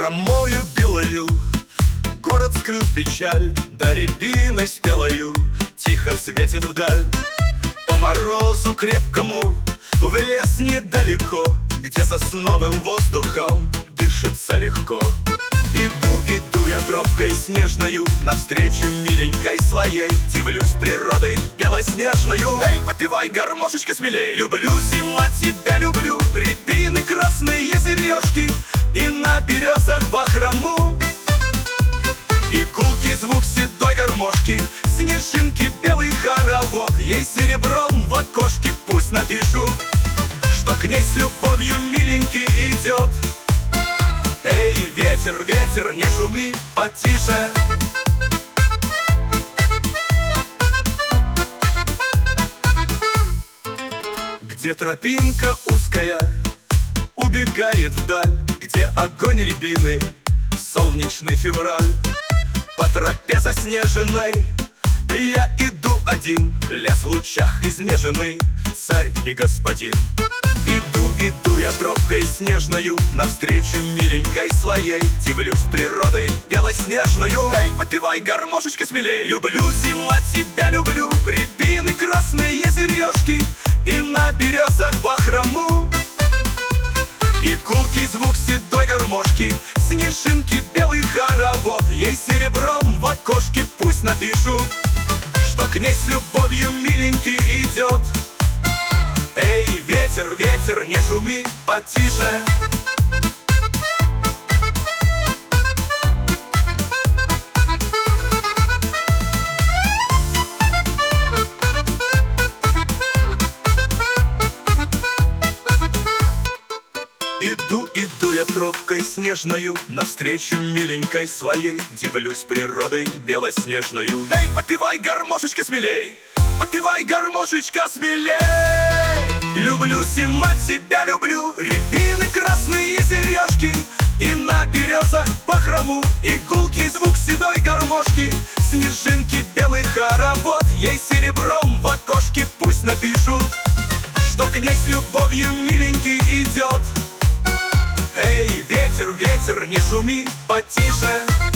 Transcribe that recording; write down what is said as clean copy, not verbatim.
Бахромою белою город скрыл печаль, да рябиной спелою тихо светит вдаль. По морозу крепкому в лес недалеко, где сосновым воздухом дышится легко. Иду я тропкой снежною навстречу миленькой своей, дивлюсь природой белоснежною. Эй, подпевай, гармошечка, смелей. Люблю, зима, тебя люблю, рябины, красные сережки и на березах бахрому. И гулкий звук седой гармошки, снежинки, белый хоровод, ей серебром в окошке пусть напишу, что к ней с любовью миленький идет. Эй, ветер, ветер, не шуми, потише. Где тропинка узкая убегает вдаль, где огонь рябины, солнечный февраль. По тропе заснеженной я иду один, лес в лучах изнеженный, царь и господин. Иду я тропкой снежною навстречу миленькой своей, дивлюсь природой белоснежною. Эй, подпевай, гармошечка, смелей. Люблю, зима, тебя люблю, рябины, красные сережки и на березах бахрому. И гулкий звук седой гармошки, снежинки, белый хоровод, ей серебром в окошке пусть напишу, что к ней с любовью миленький идет. Эй, ветер, ветер, не шуми, потише. Иду я тропкой снежною навстречу миленькой своей, дивлюсь природой белоснежною. Эй, подпевай, гармошечка, смелей. Подпевай, гармошечка, смелей. Люблю, зима, тебя люблю, рябины, красные сережки и на березах бахрому. И гулкий звук седой гармошки, снежинки, белый хоровод, ей серебром в окошке пусть напишу, что к ней с любовью миленький идет. Эй, ветер, ветер, не шуми, потише.